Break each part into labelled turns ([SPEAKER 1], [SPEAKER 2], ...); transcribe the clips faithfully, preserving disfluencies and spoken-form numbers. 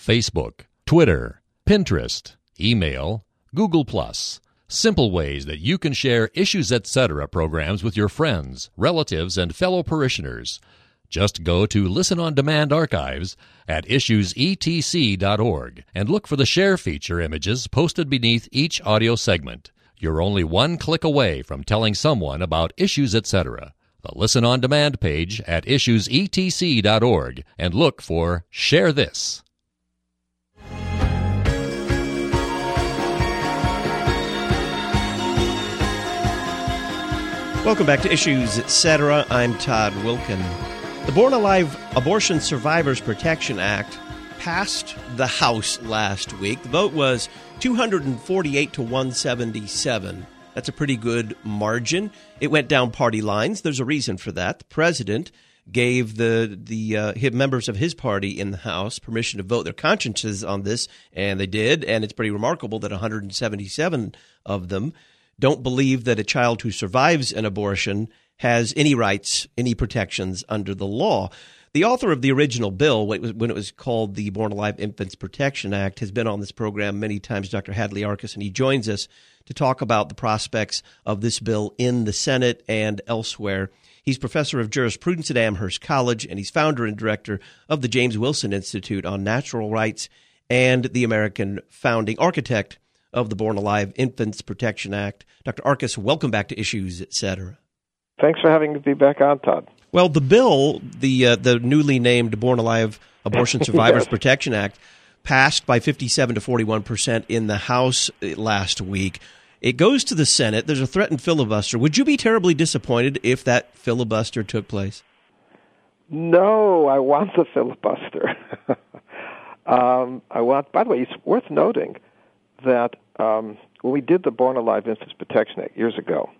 [SPEAKER 1] Facebook, Twitter, Pinterest, email, Google Plus. Simple ways that you can share Issues Etc. programs with your friends, relatives, and fellow parishioners. Just go to Listen on Demand archives at issues e t c dot org and look for the share feature images posted beneath each audio segment. You're only one click away from telling someone about Issues Etc. The Listen on Demand page at issues e t c dot org and look for Share This.
[SPEAKER 2] Welcome back to Issues Etc. I'm Todd Wilkin. The Born Alive Abortion Survivors Protection Act passed the House last week. The vote was two hundred forty-eight to one seventy-seven. That's a pretty good margin. It went down party lines. There's a reason for that. The president gave the the uh, members of his party in the House permission to vote their consciences on this, and they did. And it's pretty remarkable that one hundred seventy-seven of them don't believe that a child who survives an abortion has any rights, any protections under the law. The author of the original bill, when it was called the Born Alive Infants Protection Act, has been on this program many times, Doctor Hadley Arkes, and he joins us to talk about the prospects of this bill in the Senate and elsewhere. He's professor of jurisprudence at Amherst College, and he's founder and director of the James Wilson Institute on Natural Rights and the American founding architect of the Born Alive Infants Protection Act. Doctor Arkes, welcome back to Issues Etc.
[SPEAKER 3] Thanks for having me back on, Todd.
[SPEAKER 2] Well, the bill, the uh, the newly named Born Alive Abortion Survivors yes. Protection Act, passed by fifty-seven to forty-one percent in the House last week. It goes to the Senate. There's a threatened filibuster. Would you be terribly disappointed if that filibuster took place?
[SPEAKER 3] No, I want the filibuster. um, I want. By the way, it's worth noting that um, when we did the Born Alive Infants Protection Act years ago,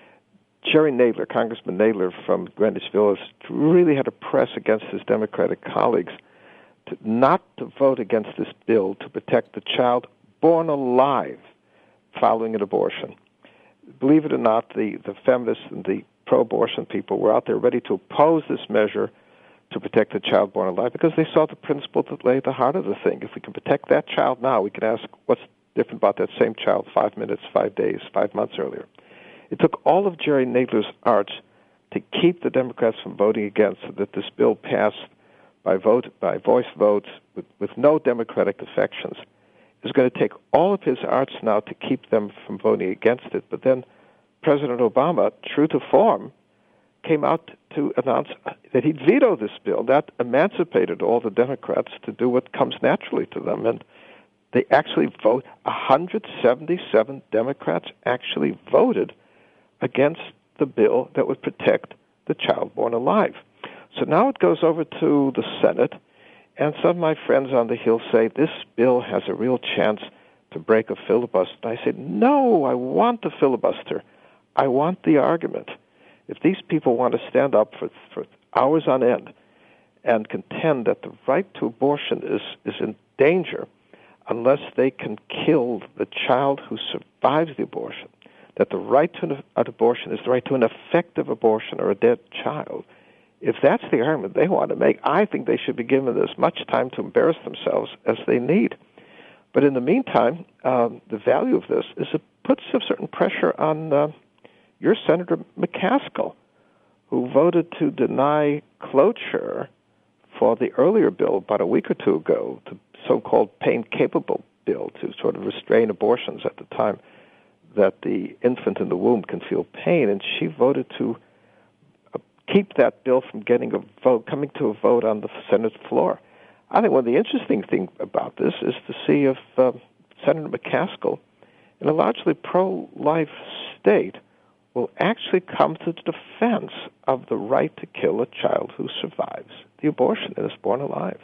[SPEAKER 3] Jerry Nadler, Congressman Nadler from Greenwich Village, really had to press against his Democratic colleagues to not to vote against this bill to protect the child born alive following an abortion. Believe it or not, the, the feminists and the pro-abortion people were out there ready to oppose this measure to protect the child born alive because they saw the principle that lay at the heart of the thing. If we can protect that child now, we can ask what's different about that same child five minutes, five days, five months earlier. It took all of Jerry Nadler's arts to keep the Democrats from voting against so that this bill passed by vote by voice votes with, with no Democratic defections. It's going to take all of his arts now to keep them from voting against it. But then President Obama, true to form, came out to announce that he'd veto this bill. That emancipated all the Democrats to do what comes naturally to them. And they actually vote. one hundred seventy-seven Democrats actually voted against the bill that would protect the child born alive. So now it goes over to the Senate, and some of my friends on the Hill say this bill has a real chance to break a filibuster. And I say, no, I want the filibuster. I want the argument. If these people want to stand up for, for hours on end and contend that the right to abortion is, is in danger unless they can kill the child who survives the abortion, that the right to an abortion is the right to an effective abortion or a dead child. If that's the argument they want to make, I think they should be given as much time to embarrass themselves as they need. But in the meantime, um, the value of this is it puts a certain pressure on uh, your Senator McCaskill, who voted to deny cloture for the earlier bill about a week or two ago, the so-called pain-capable bill to sort of restrain abortions at the time that the infant in the womb can feel pain, and she voted to uh, keep that bill from getting a vote, coming to a vote on the Senate floor. I think one of the interesting things about this is to see if uh, Senator McCaskill, in a largely pro-life state, will actually come to the defense of the right to kill a child who survives the abortion and is born alive.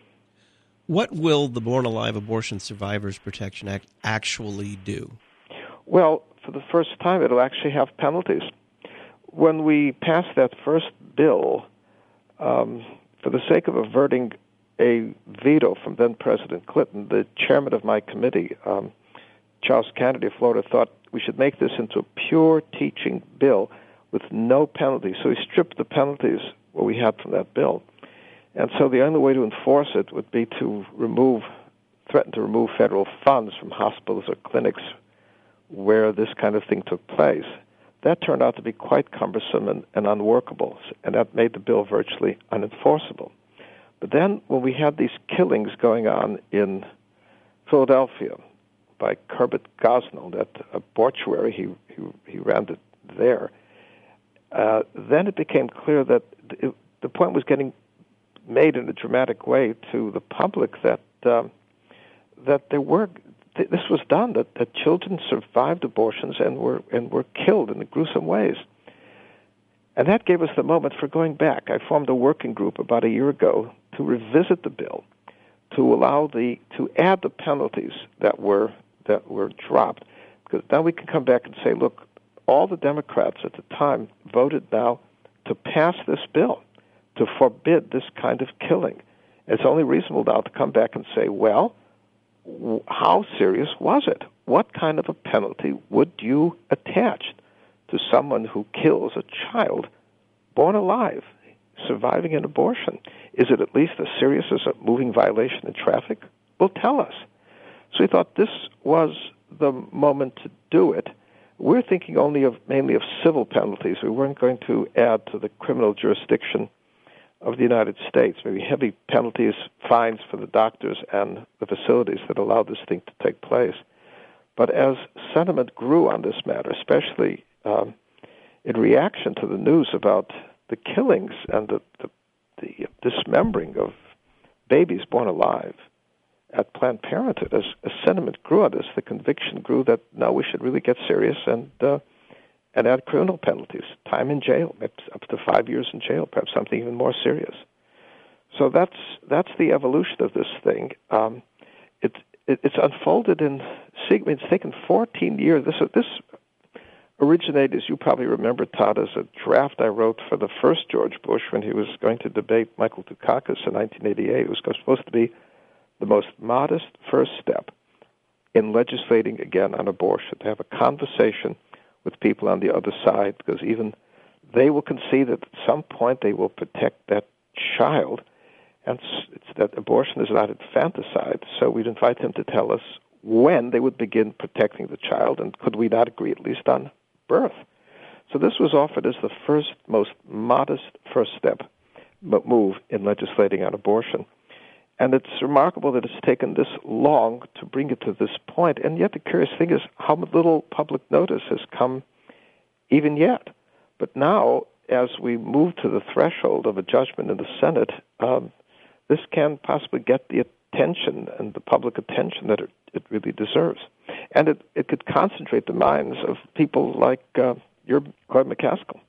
[SPEAKER 2] What will the Born Alive Abortion Survivors Protection Act actually do?
[SPEAKER 3] Well, for the first time, it'll actually have penalties. When we passed that first bill, um, for the sake of averting a veto from then-President Clinton, the chairman of my committee, um, Charles Kennedy of Florida, thought we should make this into a pure teaching bill with no penalties. So he stripped the penalties what we had from that bill. And so the only way to enforce it would be to remove, threaten to remove federal funds from hospitals or clinics where this kind of thing took place. That turned out to be quite cumbersome and, and unworkable, and that made the bill virtually unenforceable. But then when we had these killings going on in Philadelphia by Herbert Gosnell, that abortuary, he, he, he ran it there, uh, then it became clear that it, the point was getting made in a dramatic way to the public that um, that there were th- this was done, that, that children survived abortions and were and were killed in gruesome ways. And that gave us the moment for going back. I formed a working group about a year ago to revisit the bill, to allow the to add the penalties that were that were dropped, because now we can come back and say, look, all the Democrats at the time voted now to pass this bill to forbid this kind of killing. It's only reasonable now to come back and say, well, w- how serious was it? What kind of a penalty would you attach to someone who kills a child born alive, surviving an abortion? Is it at least as serious as a moving violation in traffic? Well, tell us. So we thought this was the moment to do it. We're thinking only of mainly of civil penalties. We weren't going to add to the criminal jurisdiction of the United States, maybe heavy penalties, fines for the doctors and the facilities that allowed this thing to take place. But as sentiment grew on this matter, especially um, in reaction to the news about the killings and the, the, the dismembering of babies born alive at Planned Parenthood, as, as sentiment grew on this, the conviction grew that now we should really get serious and uh, and add criminal penalties, time in jail, up to five years in jail, perhaps something even more serious. So that's that's the evolution of this thing. Um, it, it it's unfolded in it's taken fourteen years. This this originated, as you probably remember, Todd, as a draft I wrote for the first George Bush when he was going to debate Michael Dukakis in nineteen eighty-eight. It was supposed to be the most modest first step in legislating again on abortion, to have a conversation with people on the other side, because even they will concede that at some point they will protect that child, and it's that abortion is not infanticide. So we'd invite them to tell us when they would begin protecting the child, and could we not agree at least on birth? So this was offered as the first, most modest first step move in legislating on abortion. And it's remarkable that it's taken this long to bring it to this point. And yet the curious thing is how little public notice has come even yet. But now, as we move to the threshold of a judgment in the Senate, um, this can possibly get the attention and the public attention that it, it really deserves. And it, it could concentrate the minds of people like uh, your Claude McCaskill.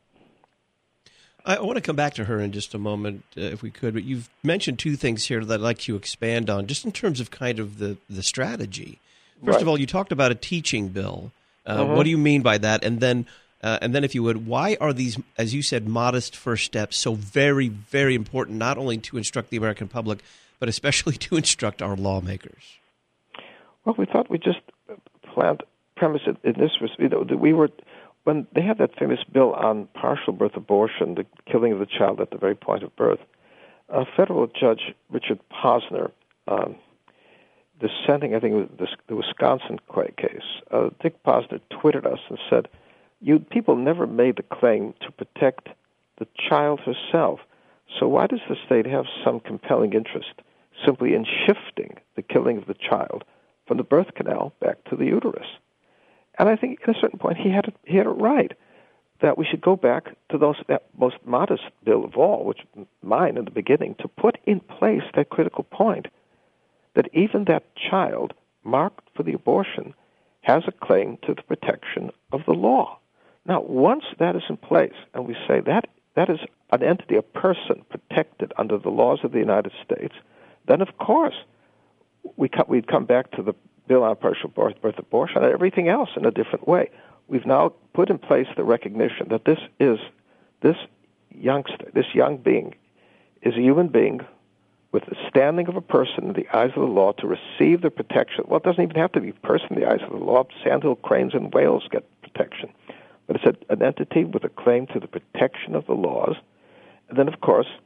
[SPEAKER 2] I want to come back to her in just a moment, uh, if we could. But you've mentioned two things here that I'd like you to expand on, just in terms of kind of the, the strategy. First
[SPEAKER 3] Right.
[SPEAKER 2] of all, you talked about a teaching bill. Uh,
[SPEAKER 3] Mhm.
[SPEAKER 2] What do you mean by that? And then, uh, and then, if you would, why are these, as you said, modest first steps so very, very important, not only to instruct the American public, but especially to instruct our lawmakers?
[SPEAKER 3] Well, we thought we'd just plant premise it in this was, you know, that we were, when they had that famous bill on partial birth abortion, the killing of the child at the very point of birth, a federal judge, Richard Posner, um, dissenting, I think, it was the Wisconsin case, uh, Dick Posner twittered us and said, "You people never made the claim to protect the child herself, so why does the state have some compelling interest simply in shifting the killing of the child from the birth canal back to the uterus?" And I think at a certain point he had it, he had it right, that we should go back to those that most modest bill of all, which mine in the beginning, to put in place that critical point that even that child marked for the abortion has a claim to the protection of the law. Now, once that is in place, and we say that that is an entity, a person protected under the laws of the United States, then of course we co- we'd come back to the bill on partial birth, birth abortion and everything else in a different way. We've now put in place the recognition that this is this youngster, this young being, is a human being with the standing of a person in the eyes of the law to receive the protection. Well, it doesn't even have to be a person in the eyes of the law. Sandhill cranes and whales get protection. But it's a, an entity with a claim to the protection of the laws. And then, of course,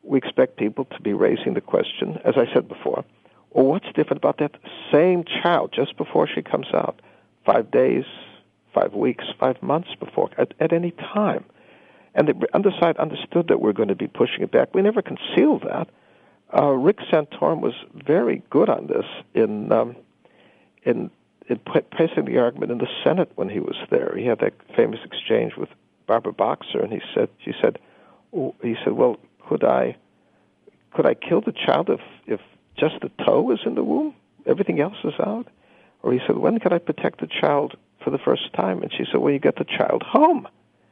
[SPEAKER 3] we expect people to be raising the question, as I said before, well, what's different about that same child just before she comes out? Five days, five weeks, five months before, at, at any time. And the underside understood that we're going to be pushing it back. We never concealed that. Uh, Rick Santorum was very good on this in um, in, in pressing the argument in the Senate when he was there. He had that famous exchange with Barbara Boxer, and he said, she said, oh, he said, well, could I could I kill the child if if just the toe is in the womb? Everything else is out? Or he said, when can I protect the child for the first time? And she said, well, you get the child home.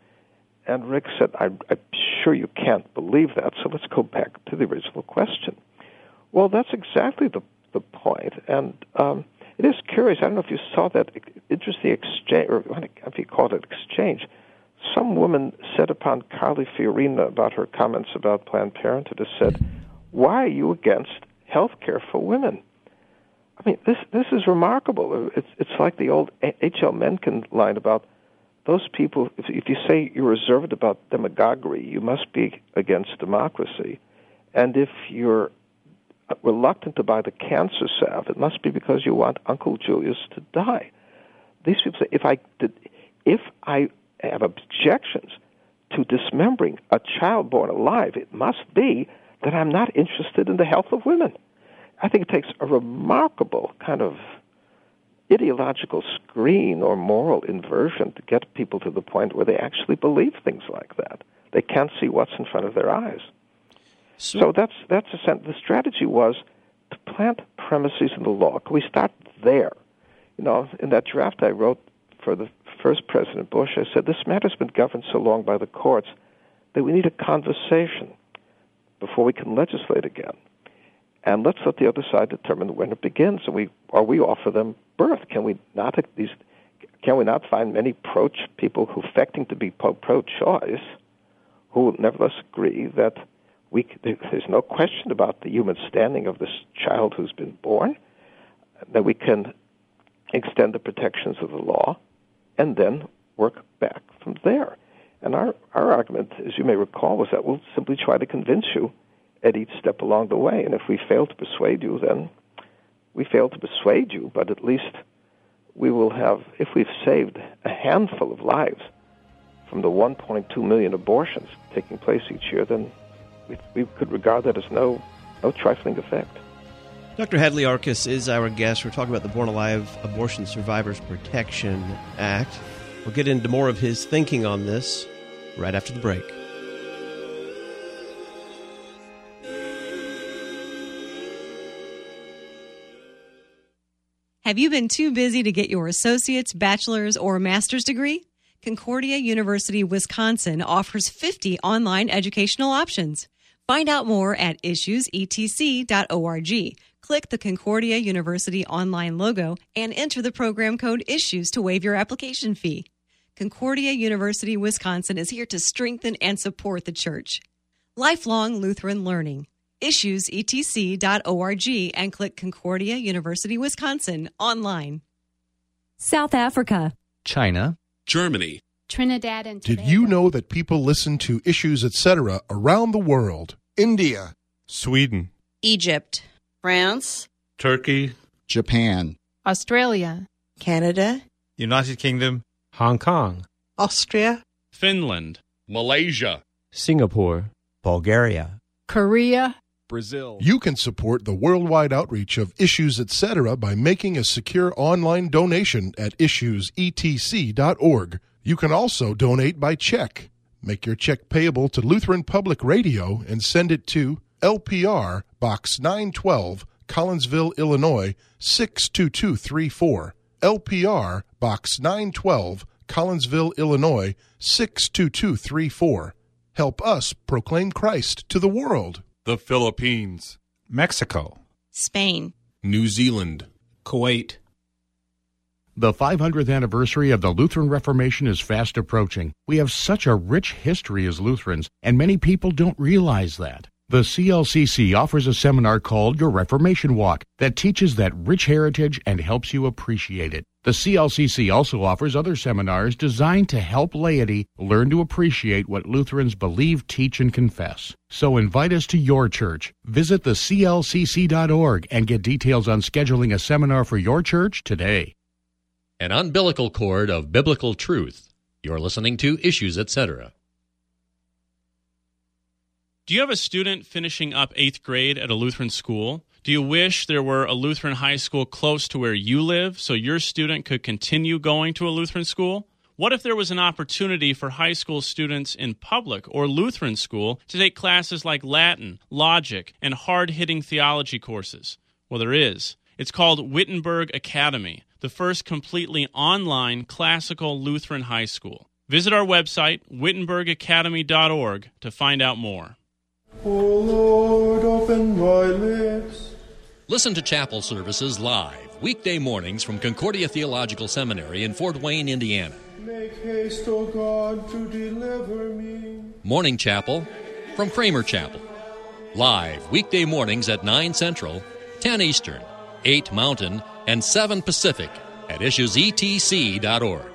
[SPEAKER 3] And Rick said, I'm, I'm sure you can't believe that, so let's go back to the original question. Well, that's exactly the, the point. And um, it is curious. I don't know if you saw that interesting exchange, or if you called it exchange. Some woman said upon Carly Fiorina about her comments about Planned Parenthood, has said, why are you against health care for women? I mean, this this is remarkable. It's it's like the old H L Mencken line about those people. If, if you say you're reserved about demagoguery, you must be against democracy. And if you're reluctant to buy the cancer salve, it must be because you want Uncle Julius to die. These people say, if I did, if I have objections to dismembering a child born alive, it must be that I'm not interested in the health of women. I think it takes a remarkable kind of ideological screen or moral inversion to get people to the point where they actually believe things like that. They can't see what's in front of their eyes. So, so that's that's a sense. The strategy was to plant premises in the law. Can we start there? You know, in that draft I wrote for the first President Bush, I said, this matter's been governed so long by the courts that we need a conversation before we can legislate again. And let's let the other side determine when it begins. And we, or we offer them birth. Can we not these? Can we not find many pro people who affecting to be pro-choice, who will nevertheless agree that we there's no question about the human standing of this child who's been born, that we can extend the protections of the law, and then work back from there. And our our argument, as you may recall, was that we'll simply try to convince you at each step along the way. And if we fail to persuade you, then we fail to persuade you, but at least we will have, if we've saved a handful of lives from the one point two million abortions taking place each year, then we, we could regard that as no, no trifling effect.
[SPEAKER 2] Doctor Hadley Arkes is our guest. We're talking about the Born Alive Abortion Survivors Protection Act. We'll get into more of his thinking on this right after the break.
[SPEAKER 4] Have you been too busy to get your associate's, bachelor's, or master's degree? Concordia University, Wisconsin offers fifty online educational options. Find out more at issues e t c dot org. Click the Concordia University online logo and enter the program code ISSUES to waive your application fee. Concordia University, Wisconsin is here to strengthen and support the church. Lifelong Lutheran Learning. issues e t c dot org and click Concordia University, Wisconsin online. South Africa.
[SPEAKER 5] China.
[SPEAKER 6] Germany.
[SPEAKER 7] Trinidad and Tobago.
[SPEAKER 8] Did you know that people listen to Issues, et cetera around the world?
[SPEAKER 9] India.
[SPEAKER 6] Sweden.
[SPEAKER 10] Egypt.
[SPEAKER 11] France.
[SPEAKER 6] Turkey.
[SPEAKER 9] Japan.
[SPEAKER 7] Australia.
[SPEAKER 10] Canada.
[SPEAKER 5] United Kingdom.
[SPEAKER 12] Hong Kong.
[SPEAKER 10] Austria.
[SPEAKER 6] Finland. Malaysia.
[SPEAKER 12] Singapore.
[SPEAKER 5] Bulgaria.
[SPEAKER 7] Korea.
[SPEAKER 6] Brazil.
[SPEAKER 8] You can support the worldwide outreach of Issues, et cetera by making a secure online donation at issues e t c dot org. You can also donate by check. Make your check payable to Lutheran Public Radio and send it to L P R, Box nine twelve, Collinsville, Illinois, six two two three four. L P R, Box nine twelve, Collinsville, Illinois, six two two three four. Help us proclaim Christ to the world.
[SPEAKER 6] The Philippines.
[SPEAKER 12] Mexico.
[SPEAKER 10] Spain.
[SPEAKER 6] New Zealand.
[SPEAKER 12] Kuwait.
[SPEAKER 13] The five hundredth anniversary of the Lutheran Reformation is fast approaching. We have such a rich history as Lutherans, and many people don't realize that. The C L C C offers a seminar called Your Reformation Walk that teaches that rich heritage and helps you appreciate it. The C L C C also offers other seminars designed to help laity learn to appreciate what Lutherans believe, teach, and confess. So invite us to your church. Visit the C L C C dot org and get details on scheduling a seminar for your church today.
[SPEAKER 1] An umbilical cord of biblical truth. You're listening to Issues, et cetera.
[SPEAKER 9] Do you have a student finishing up eighth grade at a Lutheran school? Do you wish there were a Lutheran high school close to where you live so your student could continue going to a Lutheran school? What if there was an opportunity for high school students in public or Lutheran school to take classes like Latin, logic, and hard-hitting theology courses? Well, there is. It's called Wittenberg Academy, the first completely online classical Lutheran high school. Visit our website, wittenberg academy dot org, to find out more.
[SPEAKER 11] O Lord, open my lips.
[SPEAKER 1] Listen to chapel services live, weekday mornings from Concordia Theological Seminary in Fort Wayne, Indiana.
[SPEAKER 11] Make haste, O God, to deliver me.
[SPEAKER 1] Morning chapel from Kramer Chapel. Live, weekday mornings at nine Central, ten Eastern, eight Mountain, and seven Pacific at issues e t c dot org.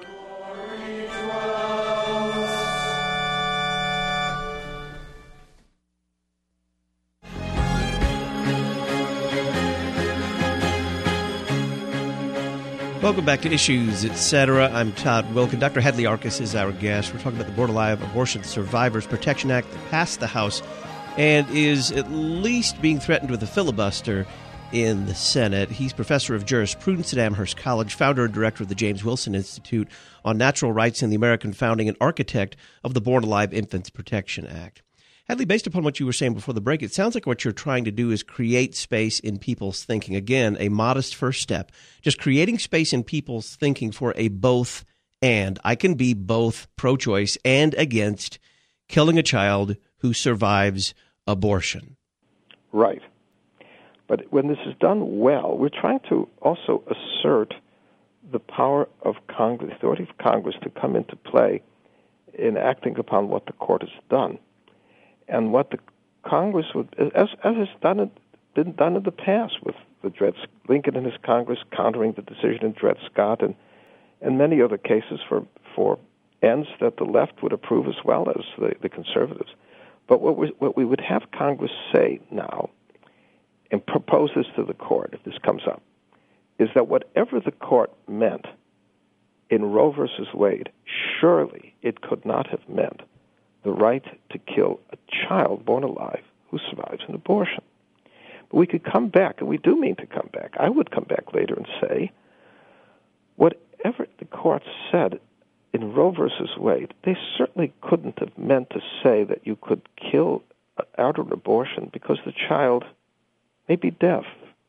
[SPEAKER 2] Welcome back to Issues, et cetera. I'm Todd Wilken. Doctor Hadley Arkes is our guest. We're talking about the Born Alive Abortion Survivors Protection Act that passed the House and is at least being threatened with a filibuster in the Senate. He's professor of jurisprudence at Amherst College, founder and director of the James Wilson Institute on Natural Rights in the American Founding, and architect of the Born Alive Infants Protection Act. Hadley, based upon what you were saying before the break, it sounds like what you're trying to do is create space in people's thinking. Again, a modest first step. Just creating space in people's thinking for a both and. I can be both pro-choice and against killing a child who survives abortion.
[SPEAKER 3] Right. But when this is done well, we're trying to also assert the power of Congress, the authority of Congress to come into play in acting upon what the court has done. And what the Congress would, as as has done it, been done in the past with the Dred Lincoln and his Congress countering the decision in Dred Scott, and and many other cases for for ends that the left would approve as well as the, the conservatives. But what we what we would have Congress say now, and propose this to the court if this comes up, is that whatever the court meant in Roe versus Wade, surely it could not have meant the right to kill a child born alive who survives an abortion. But we could come back, and we do mean to come back. I would come back later and say, whatever the court said in Roe versus Wade, they certainly couldn't have meant to say that you could kill out an abortion because the child may be deaf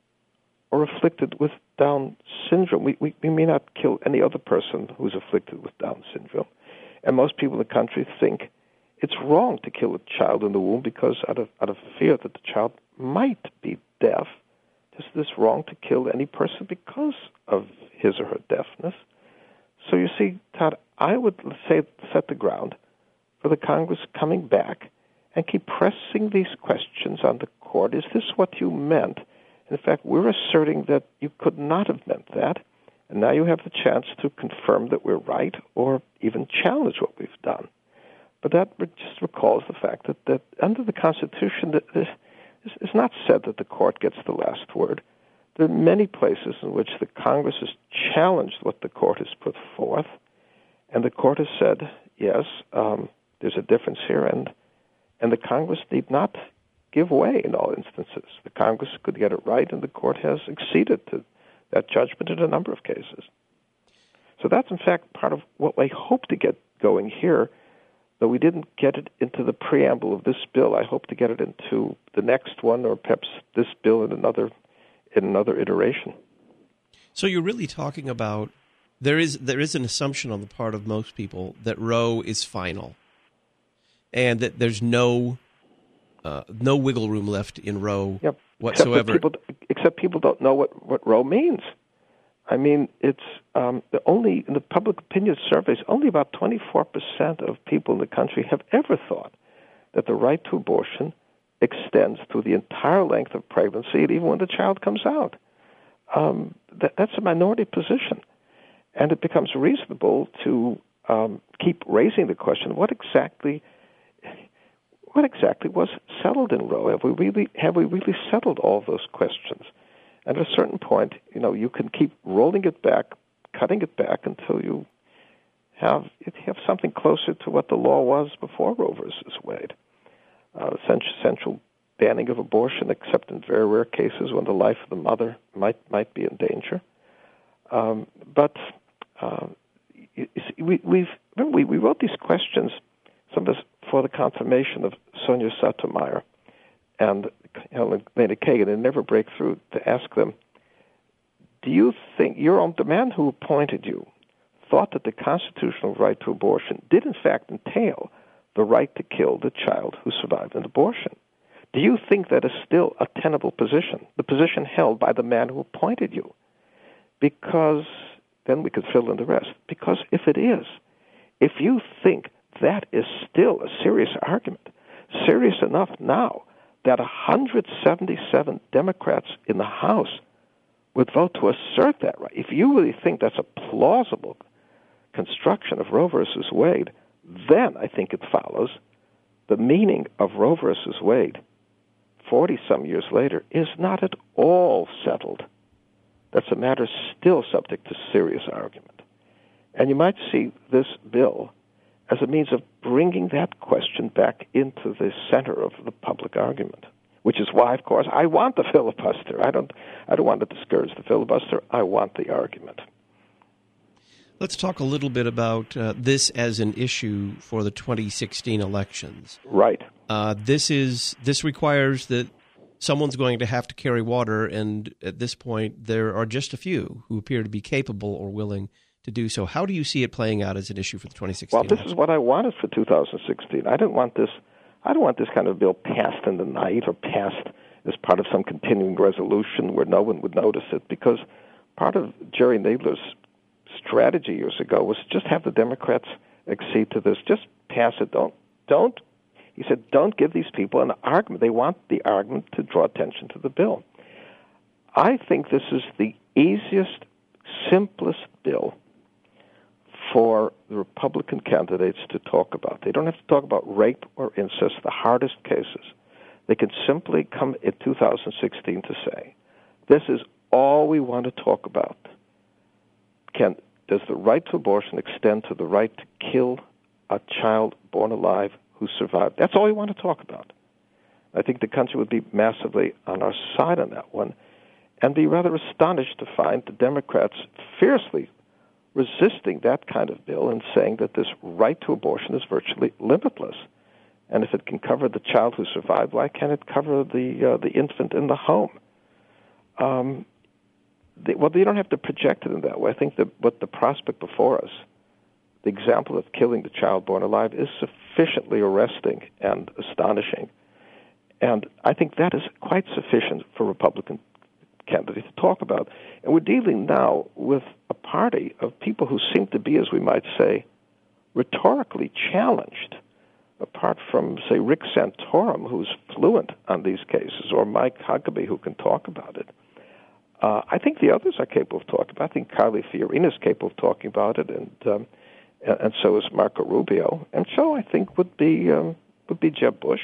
[SPEAKER 3] or afflicted with Down syndrome. We, we, we may not kill any other person who's afflicted with Down syndrome. And most people in the country think it's wrong to kill a child in the womb because out of out of fear that the child might be deaf. Is this wrong to kill any person because of his or her deafness? So you see, Todd, I would say set the ground for the Congress coming back and keep pressing these questions on the court. Is this what you meant? In fact, we're asserting that you could not have meant that, and now you have the chance to confirm that we're right or even challenge what we've done. But that just recalls the fact that, that under the Constitution, that this, it's not said that the court gets the last word. There are many places in which the Congress has challenged what the court has put forth, and the court has said, yes, um, there's a difference here, and and the Congress need not give way in all instances. The Congress could get it right, and the court has acceded to that judgment in a number of cases. So that's, in fact, part of what I hope to get going here. Though we didn't get it into the preamble of this bill, I hope to get it into the next one, or perhaps this bill in another in another iteration.
[SPEAKER 2] So you're really talking about there is there is an assumption on the part of most people that Roe is final, and that there's no uh, no wiggle room left in Roe
[SPEAKER 3] yep.
[SPEAKER 2] whatsoever.
[SPEAKER 3] Except people, except people don't know what, what Roe means. I mean, it's um, the only in the public opinion surveys, only about twenty-four percent of people in the country have ever thought that the right to abortion extends to the entire length of pregnancy, and even when the child comes out. Um, that, that's a minority position. And it becomes reasonable to um, keep raising the question: what exactly, what exactly was settled in Roe? Have we really have we really settled all those questions? And at a certain point, you know, you can keep rolling it back, cutting it back until you have you have something closer to what the law was before Roe versus Wade. Uh, essential banning of abortion, except in very rare cases when the life of the mother might might be in danger. Um, but uh, you see, we we've remember we, we wrote these questions, some of us for the confirmation of Sonia Sotomayor and Helen Kagan, and never break through to ask them, do you think your own the man who appointed you thought that the constitutional right to abortion did in fact entail the right to kill the child who survived an abortion? Do you think that is still a tenable position, the position held by the man who appointed you? Because then we could fill in the rest. Because if it is, if you think that is still a serious argument, serious enough now that one hundred seventy-seven Democrats in the House would vote to assert that right, if you really think that's a plausible construction of Roe versus Wade, then I think it follows the meaning of Roe versus Wade forty-some years later is not at all settled. That's a matter still subject to serious argument. And you might see this bill as a means of bringing that question back into the center of the public argument, which is why, of course, I want the filibuster. I don't, I don't want to discourage the filibuster. I want the argument.
[SPEAKER 2] Let's talk a little bit about uh, this as an issue for the twenty sixteen elections.
[SPEAKER 3] Right.
[SPEAKER 2] Uh, this is this requires that someone's going to have to carry water, and at this point, there are just a few who appear to be capable or willing to do so. How do you see it playing out as an issue for the twenty sixteen
[SPEAKER 3] Well, this
[SPEAKER 2] election?
[SPEAKER 3] is what I wanted for two thousand sixteen. I didn't want this. I don't want this kind of bill passed in the night or passed as part of some continuing resolution where no one would notice it, because part of Jerry Nadler's strategy years ago was just have the Democrats accede to this. Just pass it. Don't, don't. He said, don't give these people an argument. They want the argument to draw attention to the bill. I think this is the easiest, simplest bill for the Republican candidates to talk about. They don't have to talk about rape or incest, the hardest cases. They can simply come in two thousand sixteen to say, this is all we want to talk about. Can, does the right to abortion extend to the right to kill a child born alive who survived? That's all we want to talk about. I think the country would be massively on our side on that one, and be rather astonished to find the Democrats fiercely resisting that kind of bill and saying that this right to abortion is virtually limitless. And if it can cover the child who survived, why can't it cover the uh, the infant in the home? Um, they, well, you don't have to project it in that way. I think that what the prospect before us, the example of killing the child born alive, is sufficiently arresting and astonishing. And I think that is quite sufficient for Republican candidates to talk about. And we're dealing now with a party of people who seem to be, as we might say, rhetorically challenged, apart from, say, Rick Santorum, who's fluent on these cases, or Mike Huckabee, who can talk about it. Uh, I think the others are capable of talking about it. I think Carly Fiorina is capable of talking about it, and um, and, and so is Marco Rubio. And so I think would be um, would be Jeb Bush.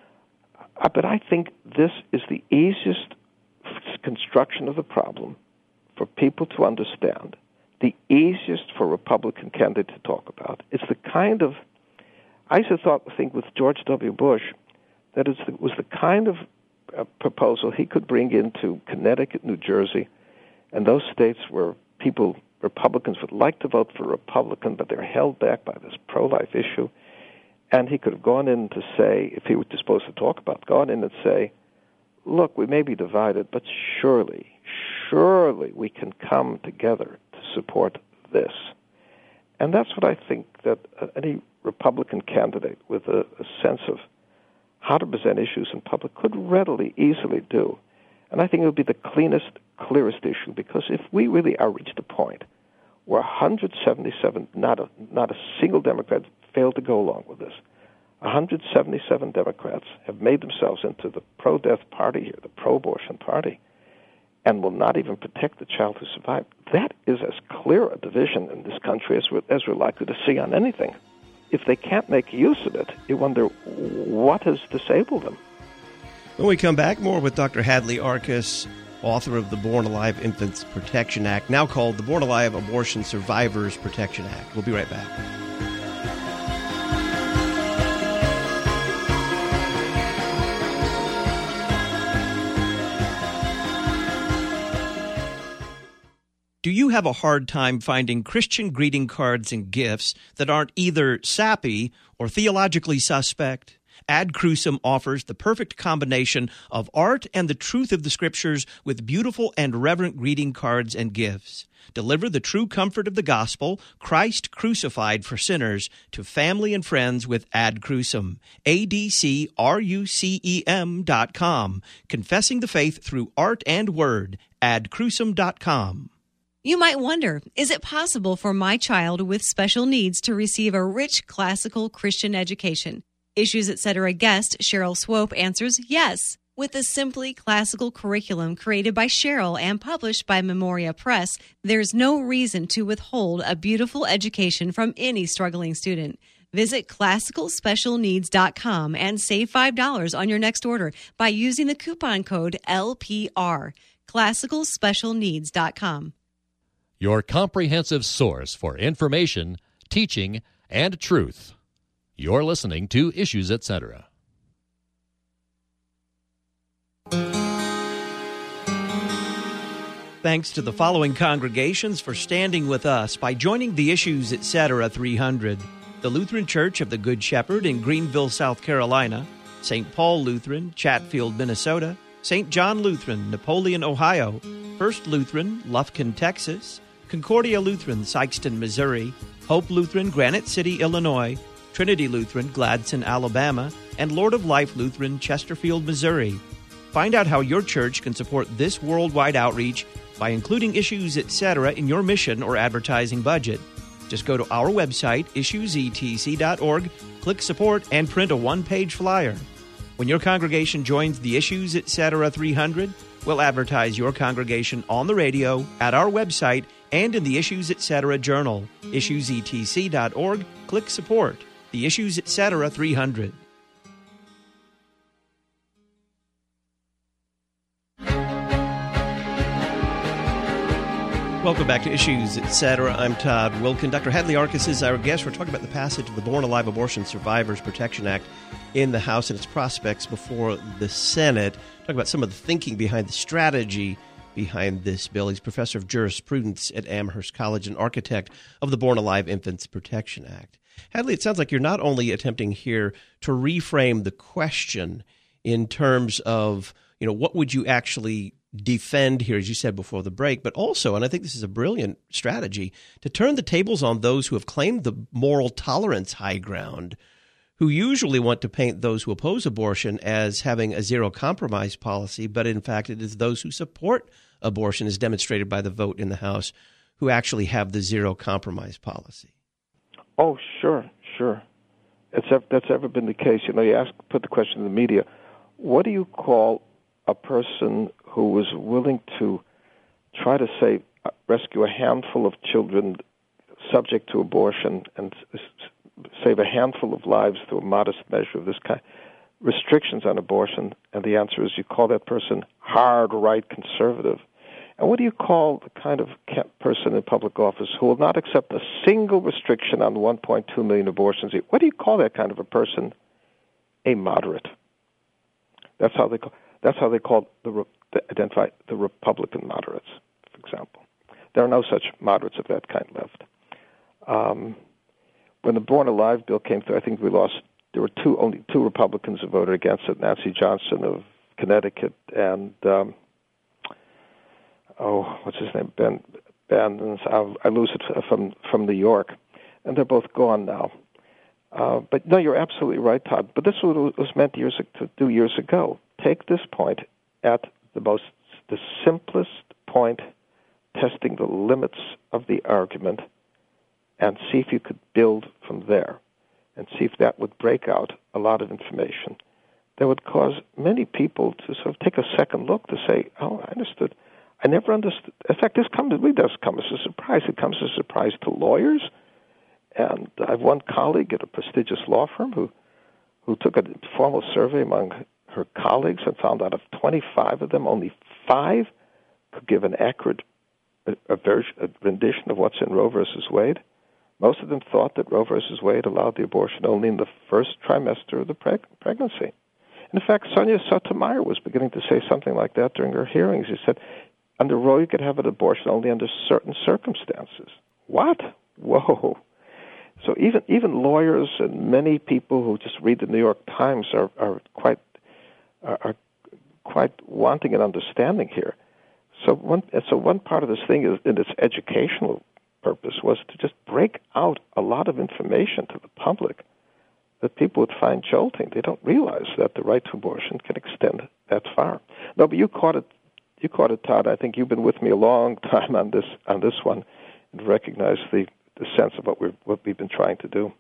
[SPEAKER 3] Uh, but I think this is the easiest construction of the problem for people to understand, the easiest for a Republican candidate to talk about. It's the kind of, I used to thought, think with George W. Bush, that it was the kind of uh, proposal he could bring into Connecticut, New Jersey, and those states where people, Republicans, would like to vote for a Republican, but they're held back by this pro-life issue. And he could have gone in to say, if he was supposed to talk about, gone in and say, look, we may be divided, but surely, surely we can come together to support this. And that's what I think that any Republican candidate with a, a sense of how to present issues in public could readily, easily do. And I think it would be the cleanest, clearest issue, because if we really are reached a point where one hundred seventy-seven, not a, not a single Democrat failed to go along with this, one hundred seventy-seven Democrats have made themselves into the pro-death party here, the pro-abortion party. and will not even protect the child who survived. That is as clear a division in this country as we're, as we're likely to see on anything. If they can't make use of it, you wonder what has disabled them.
[SPEAKER 2] When we come back, more with Doctor Hadley Arkus, author of the Born Alive Infants Protection Act, now called the Born Alive Abortion Survivors Protection Act. We'll be right back. Do you have a hard time finding Christian greeting cards and gifts that aren't either sappy or theologically suspect? Ad Crucem offers the perfect combination of art and the truth of the Scriptures with beautiful and reverent greeting cards and gifts. Deliver the true comfort of the gospel, Christ crucified for sinners, to family and friends with Ad Crucem. A D C R U C E M dot com. Confessing the faith through art and word. ad crucem dot com.
[SPEAKER 4] You might wonder, is it possible for my child with special needs to receive a rich classical Christian education? Issues Etc. guest Cheryl Swope answers yes. With a simply classical curriculum created by Cheryl and published by Memoria Press, there's no reason to withhold a beautiful education from any struggling student. Visit classical special needs dot com and save five dollars on your next order by using the coupon code L P R. classical special needs dot com.
[SPEAKER 1] Your comprehensive source for information, teaching, and truth. You're listening to Issues Etc.
[SPEAKER 2] Thanks to the following congregations for standing with us by joining the Issues Etc. three hundred. The Lutheran Church of the Good Shepherd in Greenville, South Carolina, Saint Paul Lutheran, Chatfield, Minnesota, Saint John Lutheran, Napoleon, Ohio, First Lutheran, Lufkin, Texas, Concordia Lutheran, Sikeston, Missouri, Hope Lutheran, Granite City, Illinois, Trinity Lutheran, Gladson, Alabama, and Lord of Life Lutheran, Chesterfield, Missouri. Find out how your church can support this worldwide outreach by including Issues Etc. in your mission or advertising budget. Just go to our website, issues e t c dot org, click Support, and print a one-page flyer. When your congregation joins the Issues Etc. three hundred, we'll advertise your congregation on the radio, at our website, and in the Issues Etc. Journal, issues e t c dot org, click Support. The Issues Etc. three hundred. Welcome back to Issues Etc. I'm Todd Wilkin. Doctor Hadley Arkus is our guest. We're talking about the passage of the Born Alive Abortion Survivors Protection Act in the House and its prospects before the Senate. Talking about some of the thinking behind the strategy behind this bill. He's professor of jurisprudence at Amherst College and architect of the Born Alive Infants Protection Act. Hadley, it sounds like you're not only attempting here to reframe the question in terms of, you know, what would you actually defend here, as you said before the break, but also, and I think this is a brilliant strategy, to turn the tables on those who have claimed the moral tolerance high ground, who usually want to paint those who oppose abortion as having a zero compromise policy, but in fact it is those who support abortion, as demonstrated by the vote in the House, who actually have the zero compromise policy.
[SPEAKER 3] Oh, sure, sure. It's, that's ever been the case. You know, you ask, put the question in the media, what do you call a person who was willing to try to save, rescue a handful of children subject to abortion and save a handful of lives through a modest measure of this kind, restrictions on abortion? And the answer is you call that person hard right conservative. And what do you call the kind of person in public office who will not accept a single restriction on one point two million abortions? What do you call that kind of a person? A moderate. That's how they call. That's how they call the, the identify the Republican moderates, for example. There are no such moderates of that kind left. Um, when the Born Alive bill came through, I think we lost. There were two only two Republicans who voted against it: Nancy Johnson of Connecticut and um, oh, what's his name? Ben Ben. I, I lose it from from New York, and they're both gone now. Uh, but no, you're absolutely right, Todd. But this was what it was meant years to do years ago. Take this point at the most, the simplest point, testing the limits of the argument, and see if you could build from there, and see if that would break out a lot of information that would cause many people to sort of take a second look to say, oh, I understood. I never understood. In fact, this comes, it does come as a surprise. It comes as a surprise to lawyers. And I have one colleague at a prestigious law firm who, who took a formal survey among her colleagues and found out of twenty-five of them, only five could give an accurate a, a, version, a rendition of what's in Roe versus Wade. Most of them thought that Roe versus Wade allowed the abortion only in the first trimester of the preg- pregnancy. And in fact, Sonia Sotomayor was beginning to say something like that during her hearings. She said, under Roe, you could have an abortion only under certain circumstances. What? Whoa. So even even lawyers and many people who just read the New York Times are, are quite are, are quite wanting an understanding here. So one so one part of this thing is in its educational purpose was to just break out a lot of information to the public that people would find jolting. They don't realize that the right to abortion can extend that far. No, but you caught it. You caught it, Todd. I think you've been with me a long time on this on this one, and recognize the, the sense of what we're what we've been trying to do.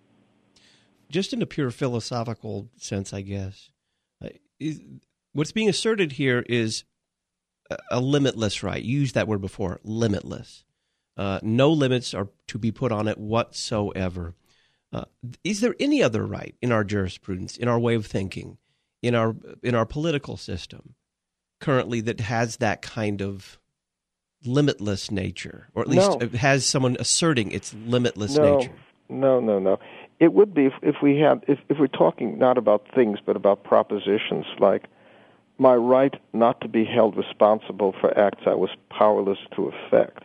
[SPEAKER 2] Just in a pure philosophical sense, I guess, uh, is, what's being asserted here is a, a limitless right. You used that word before, limitless. Uh, no limits are to be put on it whatsoever. Uh, is there any other right in our jurisprudence, in our way of thinking, in our in our political system currently that has that kind of limitless nature, or at least
[SPEAKER 3] No.
[SPEAKER 2] has someone asserting its limitless
[SPEAKER 3] no,
[SPEAKER 2] nature?
[SPEAKER 3] No, no, no. It would be if, if we had if, if we're talking not about things but about propositions like my right not to be held responsible for acts I was powerless to effect,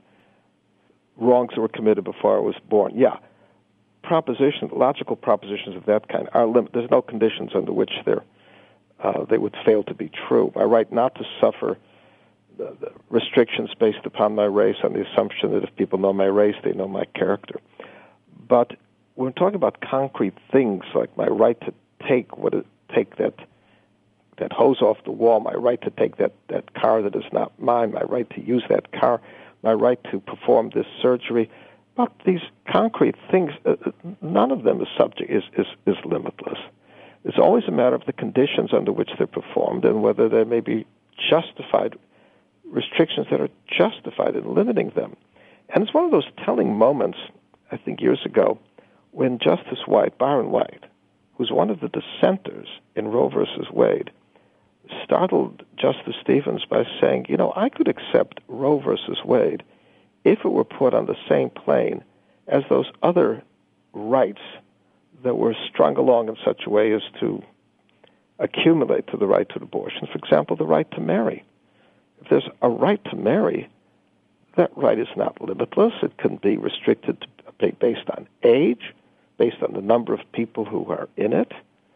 [SPEAKER 3] wrongs that were committed before I was born. Yeah, propositions, logical propositions of that kind are lim- there's no conditions under which they're uh, they would fail to be true. My right not to suffer the, the restrictions based upon my race on the assumption that if people know my race, they know my character. But when we're talking about concrete things like my right to take what it, take that that hose off the wall, my right to take that, that car that is not mine, my right to use that car, my right to perform this surgery. But these concrete things, uh, none of them is subject is, is, is limitless. It's always a matter of the conditions under which they're performed and whether there may be justified restrictions that are justified in limiting them. And it's one of those telling moments, I think years ago, when Justice White, Byron White, who's one of the dissenters in Roe versus Wade, startled Justice Stevens by saying, you know, I could accept Roe versus Wade if it were put on the same plane as those other rights that were strung along in such a way as to accumulate to the right to abortion. For example, the right to marry. If there's a right to marry, that right is not limitless. It can be restricted to, based on age, based on the number of people who are in it,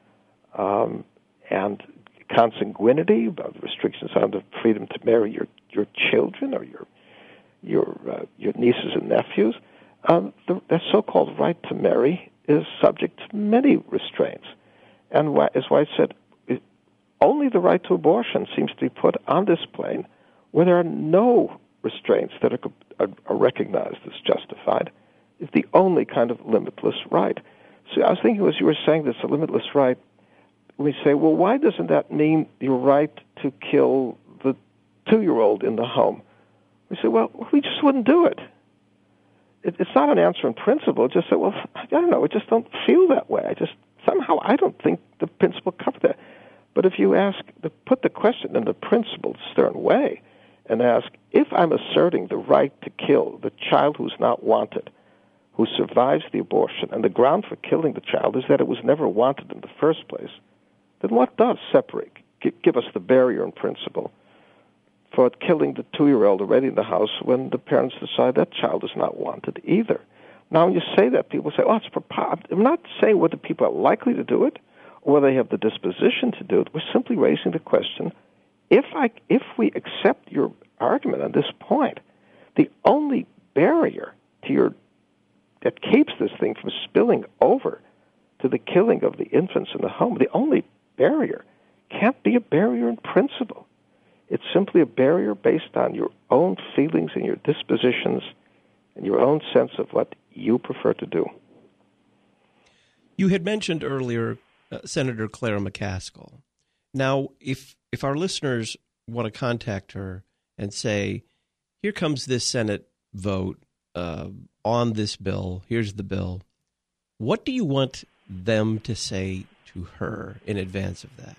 [SPEAKER 3] um, and consanguinity, about restrictions on the freedom to marry your, your children or your your uh, your nieces and nephews. Um, the, the so-called right to marry is subject to many restraints. And as White said, it, only the right to abortion seems to be put on this plane where there are no restraints that are, are, are recognized as justified. It's the only kind of limitless right. So I was thinking as you were saying this, a limitless right, we say, well, why doesn't that mean your right to kill the two-year-old in the home? We say, well, we just wouldn't do it. it. It's not an answer in principle. It just say, well, I don't know, I just don't feel that way. I just, somehow, I don't think the principle covers that. But if you ask, put the question in the principled, stern way, and ask, if I'm asserting the right to kill the child who's not wanted, who survives the abortion, and the ground for killing the child is that it was never wanted in the first place, then what does separate, give us the barrier in principle for killing the two-year-old already in the house when the parents decide that child is not wanted either? Now, when you say that, people say, oh, it's preposterous. I'm not saying whether people are likely to do it or whether they have the disposition to do it. We're simply raising the question, if I, if we accept your argument on this point, the only barrier to your that keeps this thing from spilling over to the killing of the infants in the home, the only barrier can't be a barrier in principle. It's simply a barrier based on your own feelings and your dispositions and your own sense of what you prefer to do.
[SPEAKER 2] You had mentioned earlier uh, Senator Claire McCaskill. Now, if if our listeners want to contact her and say, here comes this Senate vote uh, on this bill, here's the bill, what do you want them to say to her in advance of that?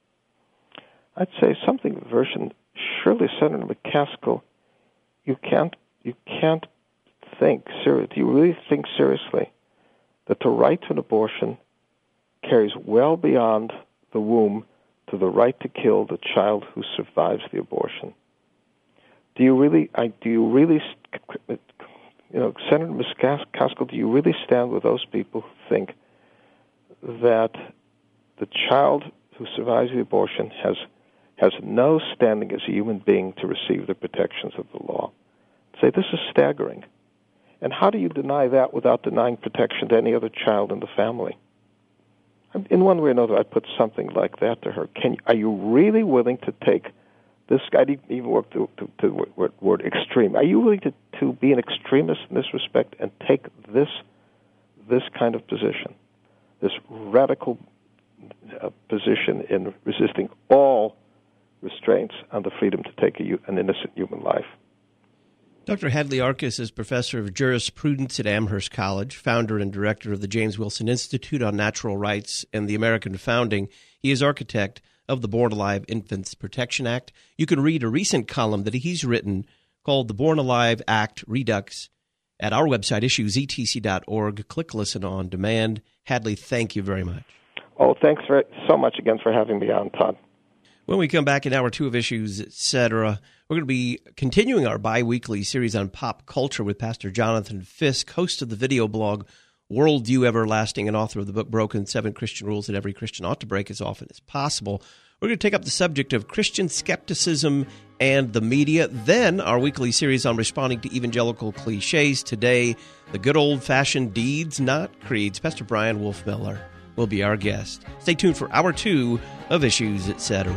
[SPEAKER 3] I'd say something of a version. Surely, Senator McCaskill, you can't you can't think seriously. Do you really think seriously that the right to an abortion carries well beyond the womb to the right to kill the child who survives the abortion? Do you really? I do you really? You know, Senator McCaskill, do you really stand with those people who think that the child who survives the abortion has has no standing as a human being to receive the protections of the law? Say, this is staggering. And how do you deny that without denying protection to any other child in the family? In one way or another, I put something like that to her. Can are you really willing to take this? I didn't even work to, to, to the word, word extreme. Are you willing to, to be an extremist in this respect and take this this kind of position, this radical uh, position in resisting all restraints on the freedom to take a, an innocent human life?
[SPEAKER 2] Doctor Hadley Arkes is professor of jurisprudence at Amherst College, founder and director of the James Wilson Institute on Natural Rights and the American Founding. He is architect of the Born Alive Infants Protection Act. You can read a recent column that he's written called The Born Alive Act Redux at our website, issues e t c dot org. Click Listen on Demand. Hadley, thank you very much.
[SPEAKER 3] Oh, thanks for, so much again for having me on, Todd.
[SPEAKER 2] When we come back in hour two of Issues, et cetera, we're going to be continuing our bi-weekly series on pop culture with Pastor Jonathan Fisk, host of the video blog Worldview Everlasting and author of the book Broken, Seven Christian Rules That Every Christian Ought to Break as Often as Possible. We're going to take up the subject of Christian skepticism and the media. Then our weekly series on responding to evangelical cliches. Today, the good old-fashioned deeds, not creeds. Pastor Brian Wolfmiller will be our guest. Stay tuned for hour two of Issues, et cetera.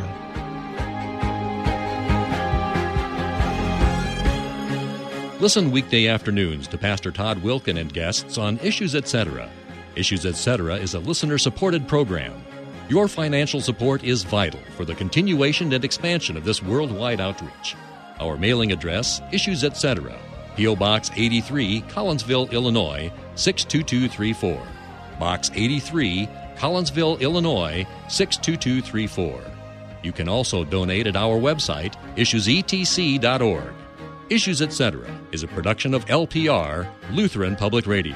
[SPEAKER 1] Listen weekday afternoons to Pastor Todd Wilken and guests on Issues, et cetera. Issues, et cetera is a listener-supported program. Your financial support is vital for the continuation and expansion of this worldwide outreach. Our mailing address, Issues, et cetera, P O. Box eighty-three, Collinsville, Illinois, six two two three four. Box eighty-three, Collinsville, Illinois, six two two three four. You can also donate at our website, issues e t c dot org. Issues, et cetera is a production of L P R, Lutheran Public Radio.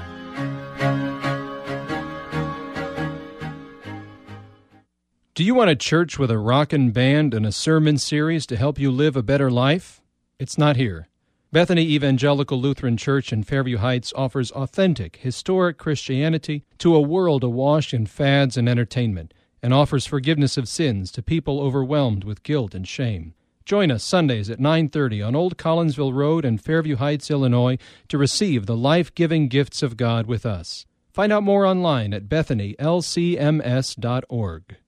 [SPEAKER 12] Do you want a church with a rockin' band and a sermon series to help you live a better life? It's not here. Bethany Evangelical Lutheran Church in Fairview Heights offers authentic, historic Christianity to a world awash in fads and entertainment, and offers forgiveness of sins to people overwhelmed with guilt and shame. Join us Sundays at nine thirty on Old Collinsville Road in Fairview Heights, Illinois, to receive the life-giving gifts of God with us. Find out more online at bethany l c m s dot org.